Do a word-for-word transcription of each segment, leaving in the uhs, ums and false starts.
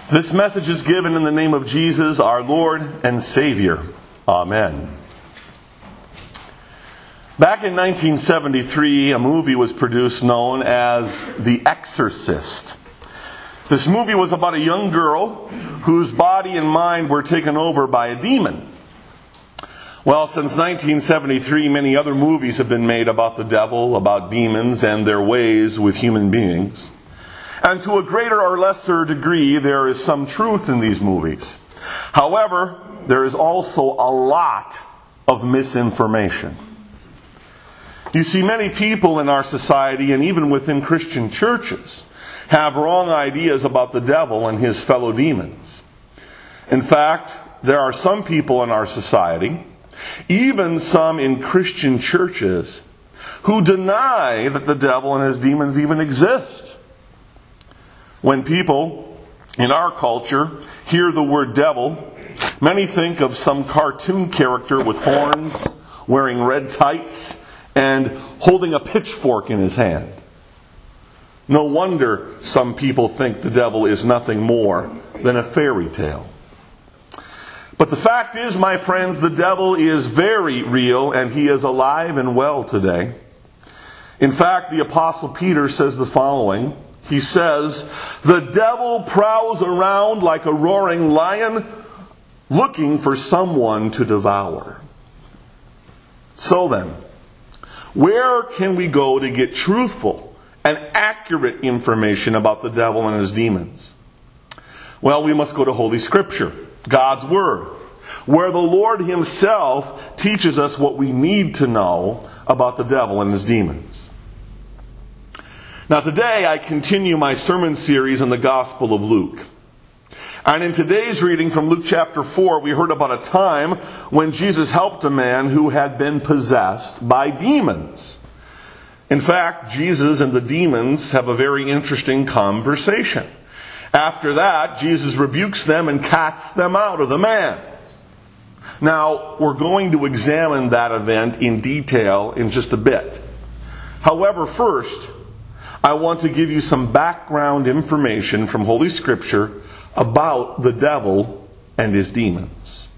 This message is given in the name of Jesus, our Lord and Savior. Amen. Back in nineteen seventy-three, a movie was produced known as The Exorcist. This movie was about a young girl whose body and mind were taken over by a demon. Well, since nineteen seventy-three, many other movies have been made about the devil, about demons, and their ways with human beings. And to a greater or lesser degree, there is some truth in these movies. However, there is also a lot of misinformation. You see, many people in our society, and even within Christian churches, have wrong ideas about the devil and his fellow demons. In fact, there are some people in our society, even some in Christian churches, who deny that the devil and his demons even exist. When people in our culture hear the word devil, many think of some cartoon character with horns, wearing red tights, and holding a pitchfork in his hand. No wonder some people think the devil is nothing more than a fairy tale. But the fact is, my friends, the devil is very real, and he is alive and well today. In fact, the Apostle Peter says the following. He says, "The devil prowls around like a roaring lion, looking for someone to devour." So then, where can we go to get truthful and accurate information about the devil and his demons? Well, we must go to Holy Scripture, God's Word, where the Lord Himself teaches us what we need to know about the devil and his demons. Now today I continue my sermon series on the Gospel of Luke. And in today's reading from Luke chapter four, we heard about a time when Jesus helped a man who had been possessed by demons. In fact, Jesus and the demons have a very interesting conversation. After that, Jesus rebukes them and casts them out of the man. Now, we're going to examine that event in detail in just a bit. However, first, I want to give you some background information from Holy Scripture about the devil and his demons.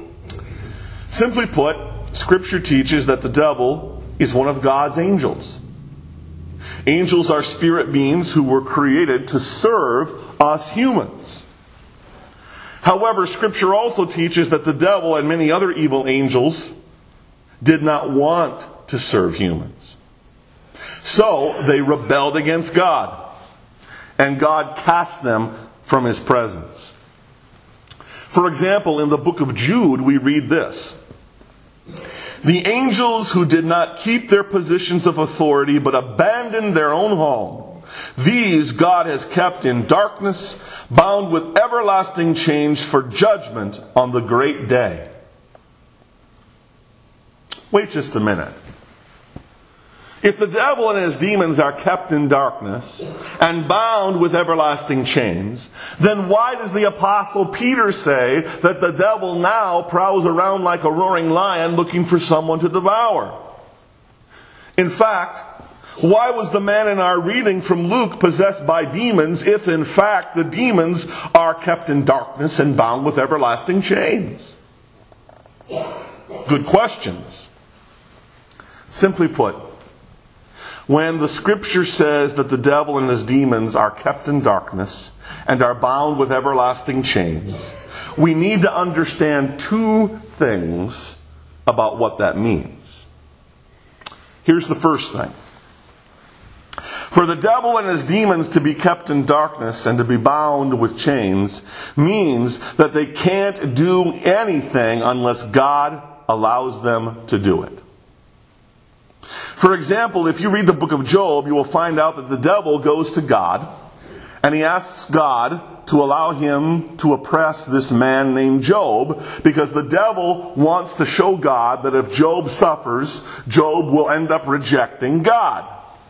Simply put, Scripture teaches that the devil is one of God's angels. Angels are spirit beings who were created to serve us humans. However, Scripture also teaches that the devil and many other evil angels did not want to serve humans. So they rebelled against God, and God cast them from His presence. For example, in the book of Jude, we read this: "The angels who did not keep their positions of authority but abandoned their own home, these God has kept in darkness, bound with everlasting chains for judgment on the great day." Wait just a minute. If the devil and his demons are kept in darkness and bound with everlasting chains, then why does the Apostle Peter say that the devil now prowls around like a roaring lion looking for someone to devour? In fact, why was the man in our reading from Luke possessed by demons if in fact the demons are kept in darkness and bound with everlasting chains? Good questions. Simply put, when the Scripture says that the devil and his demons are kept in darkness and are bound with everlasting chains, we need to understand two things about what that means. Here's the first thing. For the devil and his demons to be kept in darkness and to be bound with chains means that they can't do anything unless God allows them to do it. For example, if you read the book of Job, you will find out that the devil goes to God and he asks God to allow him to oppress this man named Job, because the devil wants to show God that if Job suffers, Job will end up rejecting God.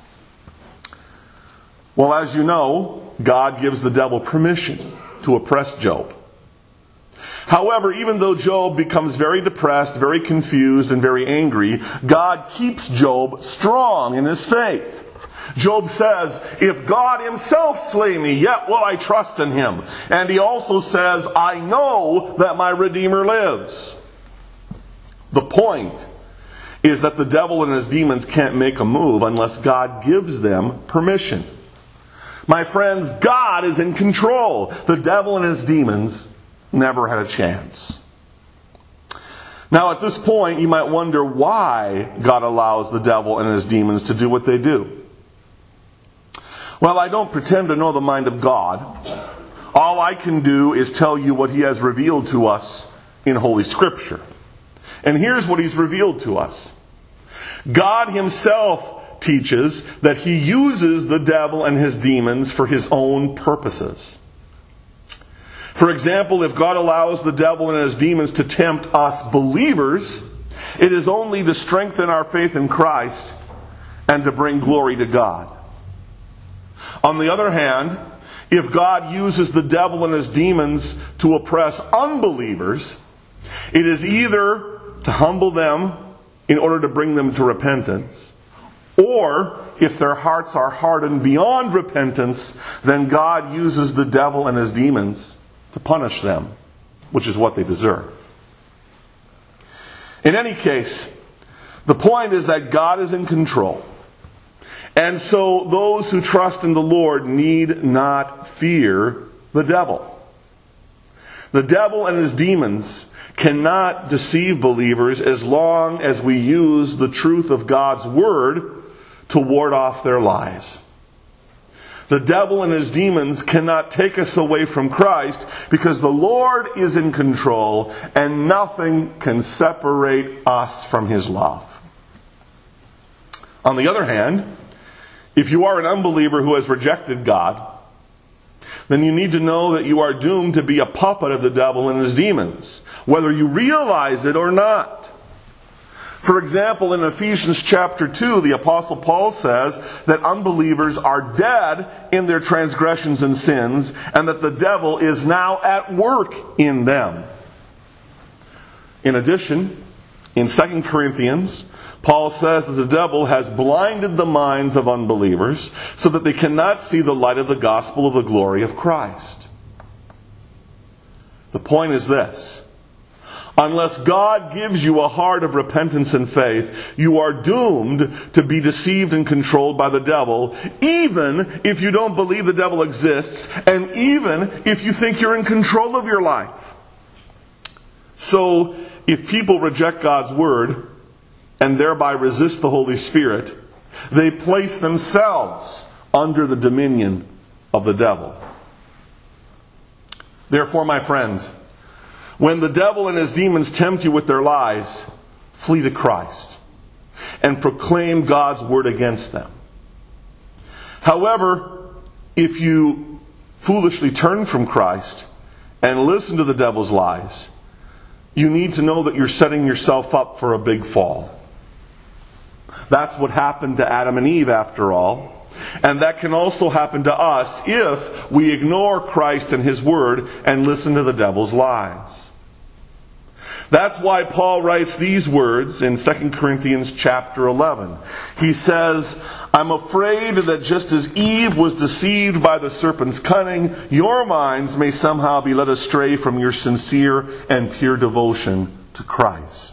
Well, as you know, God gives the devil permission to oppress Job. However, even though Job becomes very depressed, very confused, and very angry, God keeps Job strong in his faith. Job says, if God himself slay me, yet will I trust in him. And he also says, I know that my Redeemer lives. The point is that the devil and his demons can't make a move unless God gives them permission. My friends, God is in control. The devil and his demons never had a chance. Now at this point, you might wonder why God allows the devil and his demons to do what they do. Well, I don't pretend to know the mind of God. All I can do is tell you what he has revealed to us in Holy Scripture. And here's what he's revealed to us. God himself teaches that he uses the devil and his demons for his own purposes. For example, if God allows the devil and his demons to tempt us believers, it is only to strengthen our faith in Christ and to bring glory to God. On the other hand, if God uses the devil and his demons to oppress unbelievers, it is either to humble them in order to bring them to repentance, or if their hearts are hardened beyond repentance, then God uses the devil and his demons to punish them, which is what they deserve. In any case, the point is that God is in control. And so those who trust in the Lord need not fear the devil. The devil and his demons cannot deceive believers as long as we use the truth of God's Word to ward off their lies. The devil and his demons cannot take us away from Christ because the Lord is in control and nothing can separate us from his love. On the other hand, if you are an unbeliever who has rejected God, then you need to know that you are doomed to be a puppet of the devil and his demons, whether you realize it or not. For example, in Ephesians chapter two, the Apostle Paul says that unbelievers are dead in their transgressions and sins, and that the devil is now at work in them. In addition, in Second Corinthians, Paul says that the devil has blinded the minds of unbelievers so that they cannot see the light of the gospel of the glory of Christ. The point is this. Unless God gives you a heart of repentance and faith, you are doomed to be deceived and controlled by the devil, even if you don't believe the devil exists, and even if you think you're in control of your life. So, if people reject God's Word, and thereby resist the Holy Spirit, they place themselves under the dominion of the devil. Therefore, my friends, when the devil and his demons tempt you with their lies, flee to Christ and proclaim God's Word against them. However, if you foolishly turn from Christ and listen to the devil's lies, you need to know that you're setting yourself up for a big fall. That's what happened to Adam and Eve, after all. And that can also happen to us if we ignore Christ and his Word and listen to the devil's lies. That's why Paul writes these words in Second Corinthians chapter eleven. He says, I'm afraid that just as Eve was deceived by the serpent's cunning, your minds may somehow be led astray from your sincere and pure devotion to Christ.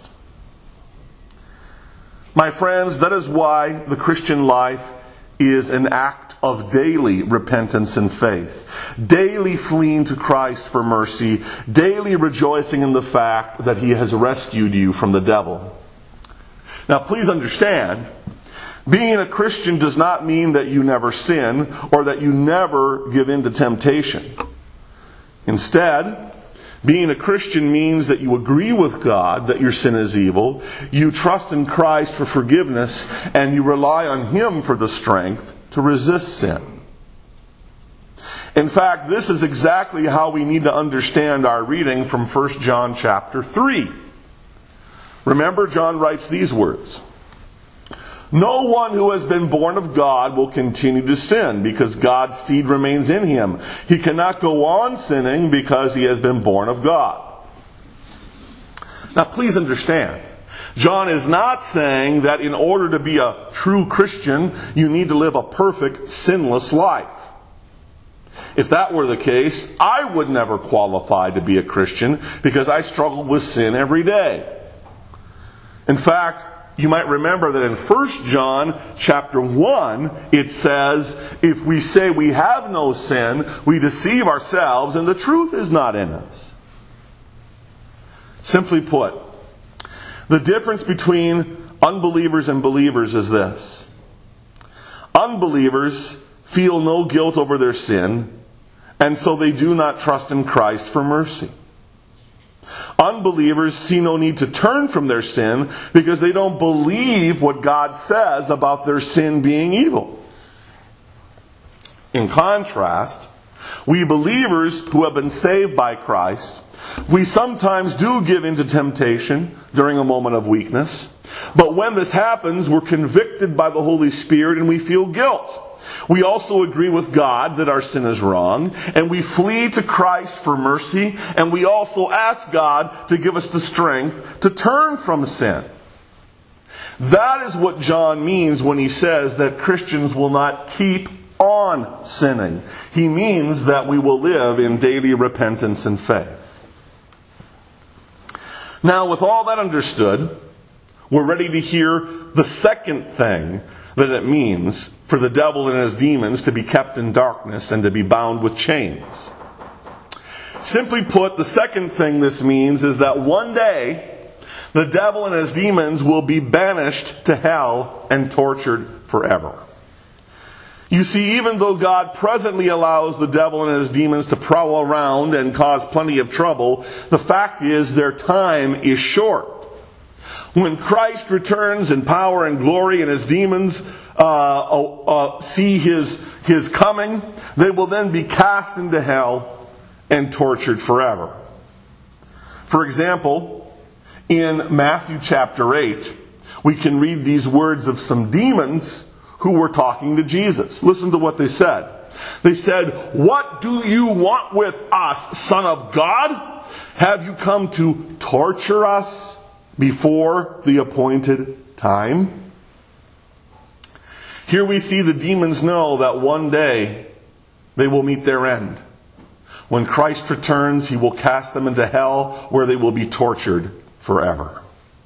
My friends, that is why the Christian life is an act of daily repentance and faith. Daily fleeing to Christ for mercy. Daily rejoicing in the fact that he has rescued you from the devil. Now please understand, being a Christian does not mean that you never sin or that you never give in to temptation. Instead, being a Christian means that you agree with God that your sin is evil, you trust in Christ for forgiveness, and you rely on him for the strength to resist sin. In fact, this is exactly how we need to understand our reading from First John chapter three. Remember, John writes these words. No one who has been born of God will continue to sin because God's seed remains in him. He cannot go on sinning because he has been born of God. Now please understand John is not saying that in order to be a true Christian, you need to live a perfect, sinless life. If that were the case, I would never qualify to be a Christian because I struggle with sin every day. In fact, you might remember that in First John chapter one, it says, if we say we have no sin, we deceive ourselves and the truth is not in us. Simply put, the difference between unbelievers and believers is this. Unbelievers feel no guilt over their sin, and so they do not trust in Christ for mercy. Unbelievers see no need to turn from their sin because they don't believe what God says about their sin being evil. In contrast, we believers who have been saved by Christ, we sometimes do give in to temptation during a moment of weakness. But when this happens, we're convicted by the Holy Spirit and we feel guilt. We also agree with God that our sin is wrong, and we flee to Christ for mercy, and we also ask God to give us the strength to turn from sin. That is what John means when he says that Christians will not keep on sinning. He means that we will live in daily repentance and faith. Now, with all that understood, we're ready to hear the second thing that it means for the devil and his demons to be kept in darkness and to be bound with chains. Simply put, the second thing this means is that one day the devil and his demons will be banished to hell and tortured forever. You see, even though God presently allows the devil and his demons to prowl around and cause plenty of trouble, the fact is their time is short. When Christ returns in power and glory and his demons uh, uh, uh, see his, his coming, they will then be cast into hell and tortured forever. For example, in Matthew chapter eight, we can read these words of some demons who were talking to Jesus. Listen to what they said. They said, "What do you want with us, Son of God? Have you come to torture us before the appointed time?" Here we see the demons know that one day they will meet their end. When Christ returns, he will cast them into hell where they will be tortured forever.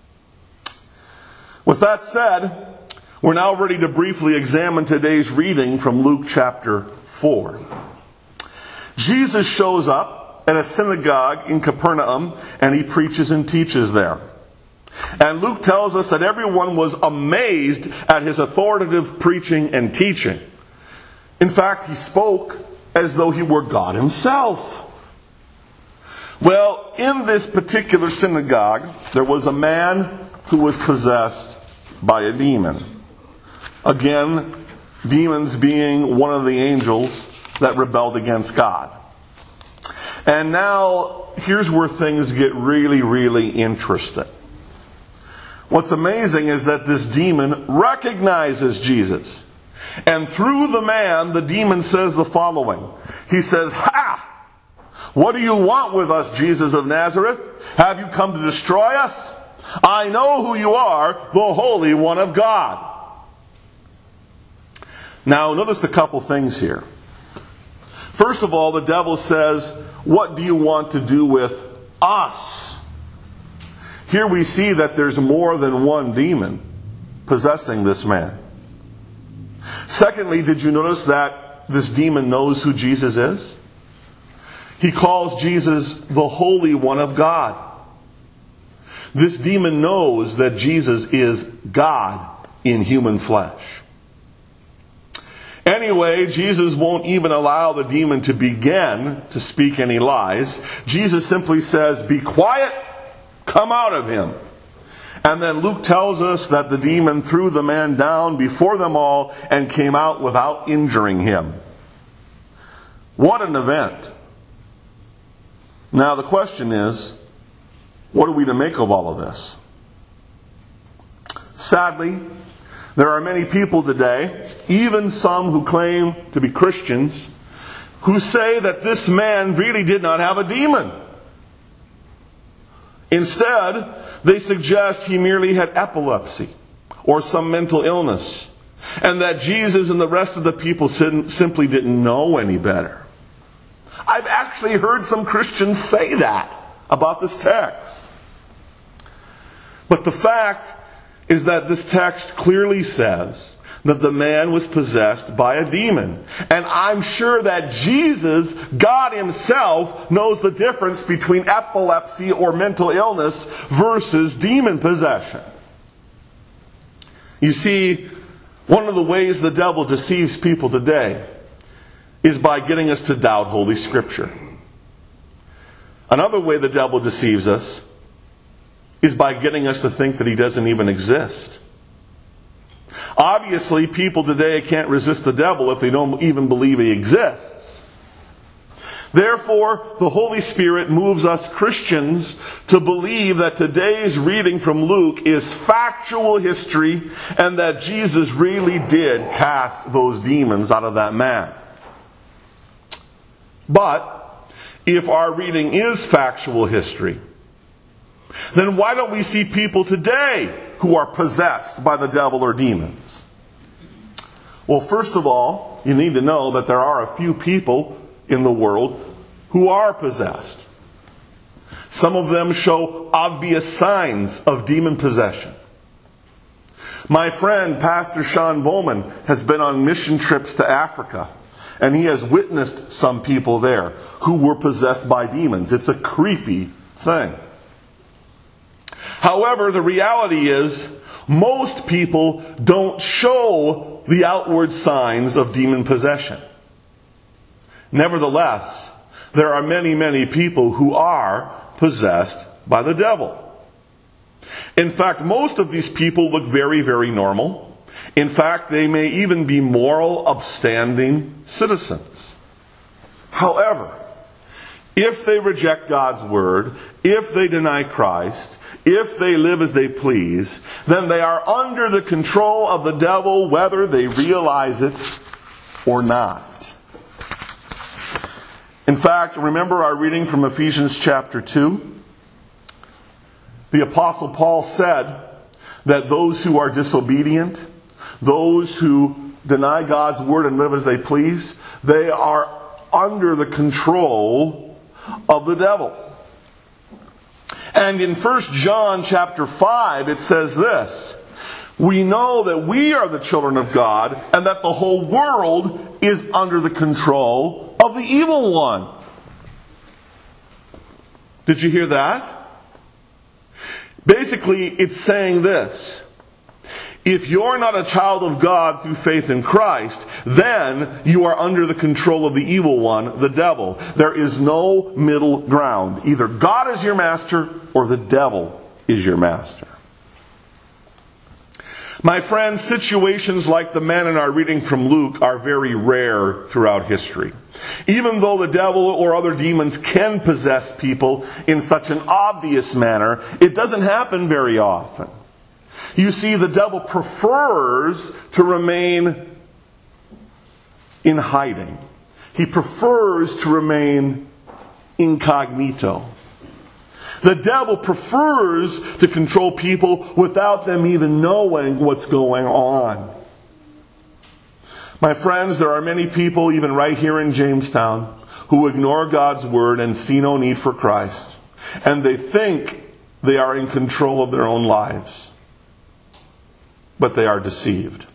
With that said, we're now ready to briefly examine today's reading from Luke chapter four. Jesus shows up at a synagogue in Capernaum and he preaches and teaches there. And Luke tells us that everyone was amazed at his authoritative preaching and teaching. In fact, he spoke as though he were God himself. Well, in this particular synagogue, there was a man who was possessed by a demon. Again, demons being one of the angels that rebelled against God. And now, here's where things get really, really interesting. What's amazing is that this demon recognizes Jesus. And through the man, the demon says the following. He says, "Ha! What do you want with us, Jesus of Nazareth? Have you come to destroy us? I know who you are, the Holy One of God." Now, notice a couple things here. First of all, the devil says, "What do you want to do with us?" Here we see that there's more than one demon possessing this man. Secondly, did you notice that this demon knows who Jesus is? He calls Jesus the Holy One of God. This demon knows that Jesus is God in human flesh. Anyway, Jesus won't even allow the demon to begin to speak any lies. Jesus simply says, "Be quiet, come out of him." And then Luke tells us that the demon threw the man down before them all and came out without injuring him. What an event. Now the question is, what are we to make of all of this? Sadly, there are many people today, even some who claim to be Christians, who say that this man really did not have a demon. Instead, they suggest he merely had epilepsy or some mental illness, and that Jesus and the rest of the people simply didn't know any better. I've actually heard some Christians say that about this text. But the fact is that this text clearly says that the man was possessed by a demon. And I'm sure that Jesus, God himself, knows the difference between epilepsy or mental illness versus demon possession. You see, one of the ways the devil deceives people today is by getting us to doubt Holy Scripture. Another way the devil deceives us is by getting us to think that he doesn't even exist. Obviously, people today can't resist the devil if they don't even believe he exists. Therefore, the Holy Spirit moves us Christians to believe that today's reading from Luke is factual history and that Jesus really did cast those demons out of that man. But if our reading is factual history, then why don't we see people today who are possessed by the devil or demons? Well, first of all, you need to know that there are a few people in the world who are possessed. Some of them show obvious signs of demon possession. My friend, Pastor Sean Bowman, has been on mission trips to Africa, and he has witnessed some people there who were possessed by demons. It's a creepy thing. However, the reality is, most people don't show the outward signs of demon possession. Nevertheless, there are many, many people who are possessed by the devil. In fact, most of these people look very, very normal. In fact, they may even be moral, upstanding citizens. However, if they reject God's word, if they deny Christ, if they live as they please, then they are under the control of the devil, whether they realize it or not. In fact, remember our reading from Ephesians chapter two? The Apostle Paul said that those who are disobedient, those who deny God's word and live as they please, they are under the control of the devil. And in First John chapter five, it says this: we know that we are the children of God, and that the whole world is under the control of the evil one. Did you hear that? Basically, it's saying this: if you're not a child of God through faith in Christ, then you are under the control of the evil one, the devil. There is no middle ground. Either God is your master or the devil is your master. My friends, situations like the man in our reading from Luke are very rare throughout history. Even though the devil or other demons can possess people in such an obvious manner, it doesn't happen very often. You see, the devil prefers to remain in hiding. He prefers to remain incognito. The devil prefers to control people without them even knowing what's going on. My friends, there are many people, even right here in Jamestown, who ignore God's word and see no need for Christ. And they think they are in control of their own lives. But they are deceived.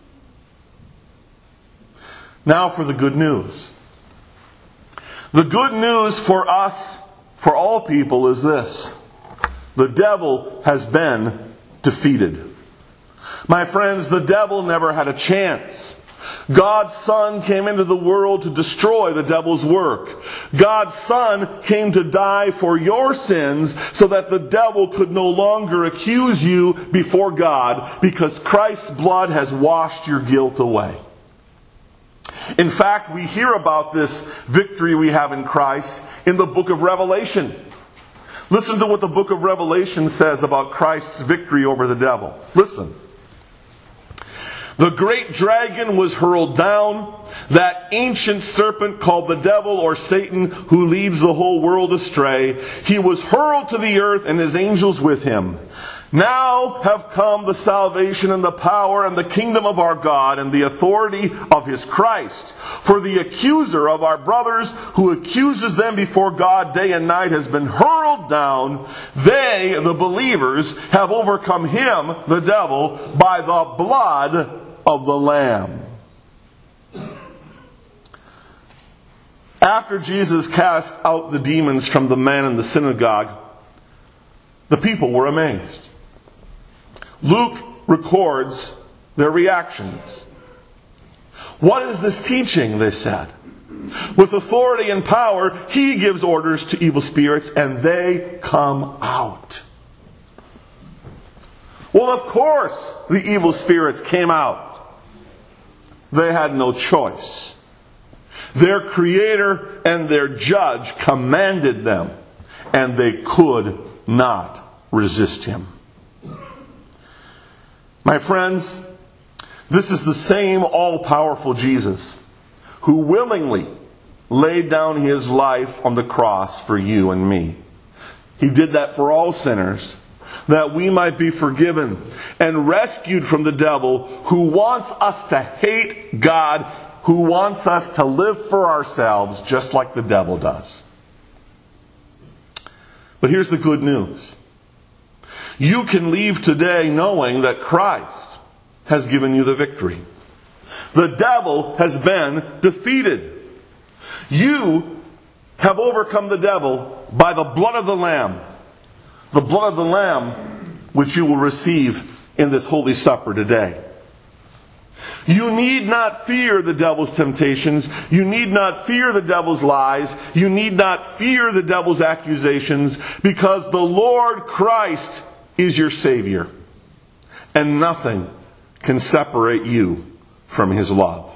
Now for the good news. The good news for us, for all people, is this: the devil has been defeated. My friends, the devil never had a chance. God's Son came into the world to destroy the devil's work. God's Son came to die for your sins so that the devil could no longer accuse you before God, because Christ's blood has washed your guilt away. In fact, we hear about this victory we have in Christ in the book of Revelation. Listen to what the book of Revelation says about Christ's victory over the devil. Listen. The great dragon was hurled down, that ancient serpent called the devil or Satan, who leads the whole world astray. He was hurled to the earth and his angels with him. Now have come the salvation and the power and the kingdom of our God and the authority of his Christ. For the accuser of our brothers, who accuses them before God day and night, has been hurled down. They, the believers, have overcome him, the devil, by the blood of the Lamb. After Jesus cast out the demons from the man in the synagogue, the people were amazed. Luke records their reactions. What is this teaching, they said. With authority and power, he gives orders to evil spirits and they come out. Well, of course, the evil spirits came out. They had no choice. Their Creator and their Judge commanded them, and they could not resist him. My friends, this is the same all-powerful Jesus who willingly laid down his life on the cross for you and me. He did that for all sinners, that we might be forgiven and rescued from the devil, who wants us to hate God, who wants us to live for ourselves just like the devil does. But here's the good news. You can leave today knowing that Christ has given you the victory. The devil has been defeated. You have overcome the devil by the blood of the Lamb. The blood of the Lamb which you will receive in this Holy Supper today. You need not fear the devil's temptations. You need not fear the devil's lies. You need not fear the devil's accusations, because the Lord Christ is your Savior. And nothing can separate you from his love.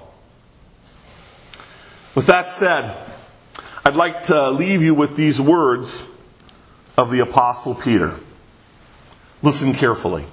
With that said, I'd like to leave you with these words of the Apostle Peter. Listen carefully.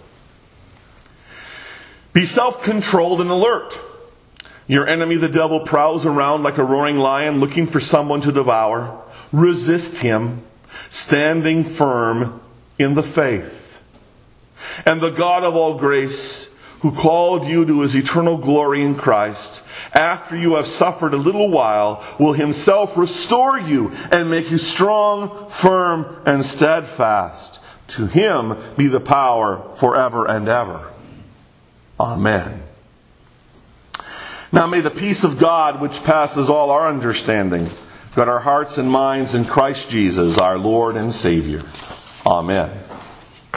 Be self-controlled and alert. Your enemy, the devil, prowls around like a roaring lion looking for someone to devour. Resist him, standing firm in the faith. And the God of all grace, who called you to his eternal glory in Christ, after you have suffered a little while, will himself restore you and make you strong, firm, and steadfast. To him be the power forever and ever. Amen. Now may the peace of God, which passes all our understanding, guard our hearts and minds in Christ Jesus, our Lord and Savior. Amen.